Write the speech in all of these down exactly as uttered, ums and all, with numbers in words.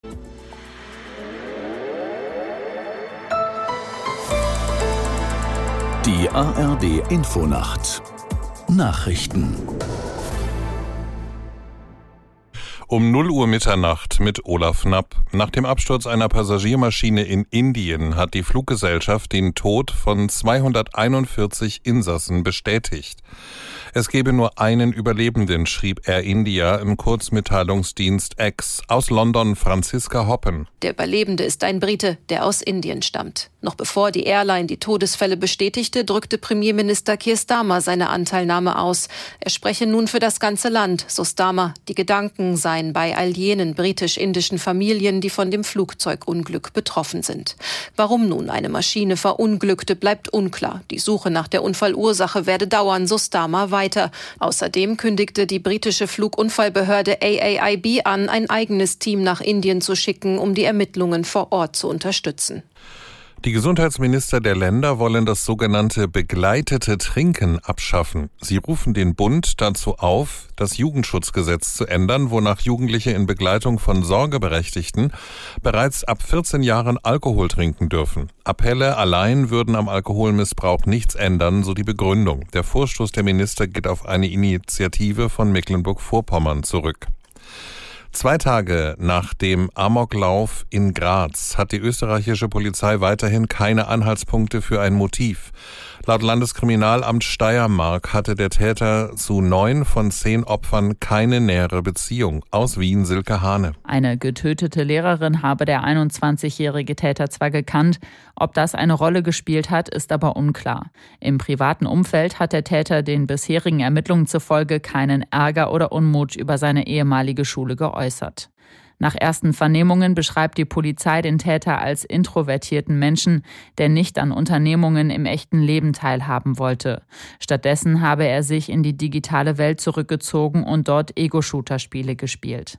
Die A R D-Infonacht Nachrichten. Um null Uhr Mitternacht mit Olaf Knapp. Nach dem Absturz einer Passagiermaschine in Indien hat die Fluggesellschaft den Tod von zweihunderteinundvierzig Insassen bestätigt. Es gebe nur einen Überlebenden, schrieb Air India im Kurzmitteilungsdienst X. Aus London Franziska Hoppen. Der Überlebende ist ein Brite, der aus Indien stammt. Noch bevor die Airline die Todesfälle bestätigte, drückte Premierminister Keir Starmer seine Anteilnahme aus. Er spreche nun für das ganze Land, so Starmer. Die Gedanken seien bei all jenen britisch-indischen Familien, die von dem Flugzeugunglück betroffen sind. Warum nun eine Maschine verunglückte, bleibt unklar. Die Suche nach der Unfallursache werde dauern, so Starmer weiter. Außerdem kündigte die britische Flugunfallbehörde A A I B an, ein eigenes Team nach Indien zu schicken, um die Ermittlungen vor Ort zu unterstützen. Die Gesundheitsminister der Länder wollen das sogenannte begleitete Trinken abschaffen. Sie rufen den Bund dazu auf, das Jugendschutzgesetz zu ändern, wonach Jugendliche in Begleitung von Sorgeberechtigten bereits ab vierzehn Jahren Alkohol trinken dürfen. Appelle allein würden am Alkoholmissbrauch nichts ändern, so die Begründung. Der Vorstoß der Minister geht auf eine Initiative von Mecklenburg-Vorpommern zurück. Zwei Tage nach dem Amoklauf in Graz hat die österreichische Polizei weiterhin keine Anhaltspunkte für ein Motiv. Laut Landeskriminalamt Steiermark hatte der Täter zu neun von zehn Opfern keine nähere Beziehung. Aus Wien Silke Hane. Eine getötete Lehrerin habe der einundzwanzigjährige Täter zwar gekannt, ob das eine Rolle gespielt hat, ist aber unklar. Im privaten Umfeld hat der Täter den bisherigen Ermittlungen zufolge keinen Ärger oder Unmut über seine ehemalige Schule geäußert. Nach ersten Vernehmungen beschreibt die Polizei den Täter als introvertierten Menschen, der nicht an Unternehmungen im echten Leben teilhaben wollte. Stattdessen habe er sich in die digitale Welt zurückgezogen und dort Ego-Shooter-Spiele gespielt.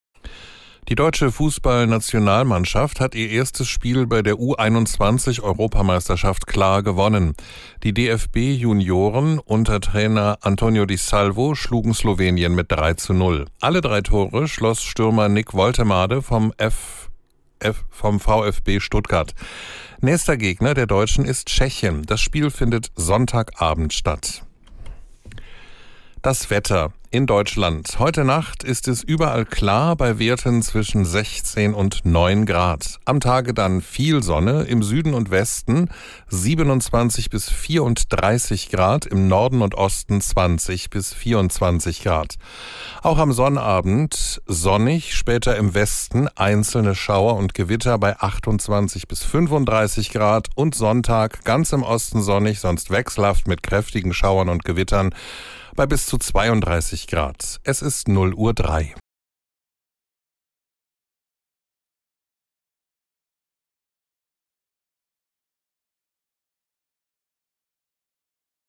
Die deutsche Fußballnationalmannschaft hat ihr erstes Spiel bei der U einundzwanzig-Europameisterschaft klar gewonnen. Die D F B-Junioren unter Trainer Antonio Di Salvo schlugen Slowenien mit drei zu null. Alle drei Tore schloss Stürmer Nick Woltemade vom, F, F, vom VfB Stuttgart. Nächster Gegner der Deutschen ist Tschechien. Das Spiel findet Sonntagabend statt. Das Wetter in Deutschland. Heute Nacht ist es überall klar bei Werten zwischen sechzehn und neun Grad. Am Tage dann viel Sonne, im Süden und Westen siebenundzwanzig bis vierunddreißig Grad, im Norden und Osten zwanzig bis vierundzwanzig Grad. Auch am Sonnabend sonnig, später im Westen einzelne Schauer und Gewitter bei achtundzwanzig bis fünfunddreißig Grad und Sonntag ganz im Osten sonnig, sonst wechselhaft mit kräftigen Schauern und Gewittern bei bis zu zweiunddreißig Grad. Es ist null Uhr drei.